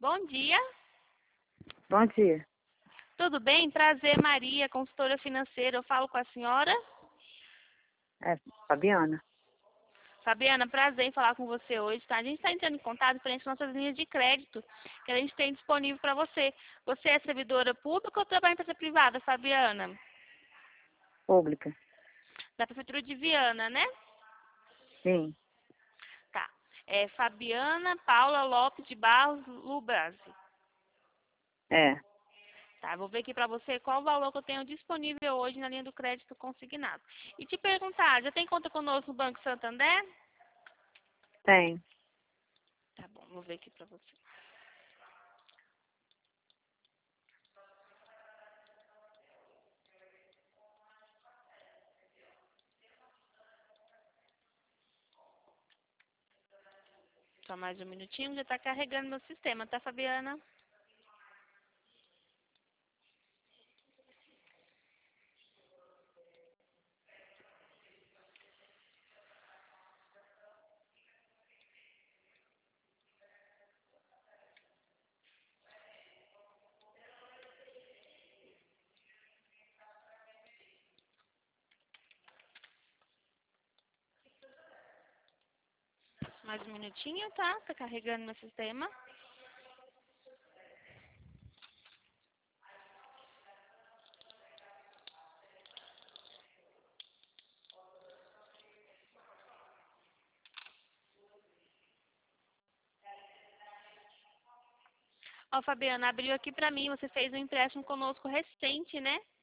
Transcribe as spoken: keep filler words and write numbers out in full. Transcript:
Bom dia. Bom dia. Tudo bem? Prazer, Maria, consultora financeira. Eu falo com a senhora? É, Fabiana. Fabiana, prazer em falar com você hoje, tá? A gente está entrando em contato frente às nossas linhas de crédito que a gente tem disponível para você. Você é servidora pública ou trabalha em empresa privada, Fabiana? Pública. Da Prefeitura de Viana, né? Sim. Tá. É Fabiana Paula Lopes de Barros Lubrasi. É. Tá, vou ver aqui para você qual o valor que eu tenho disponível hoje na linha do crédito consignado. E te perguntar, já tem conta conosco no Banco Santander? Tem. Tá bom, vou ver aqui para você. Só mais um minutinho, já está carregando meu sistema, tá, Fabiana? Mais um minutinho, tá? Tá carregando meu sistema. Ó, Fabiana, abriu aqui pra mim, você fez um empréstimo conosco recente, né?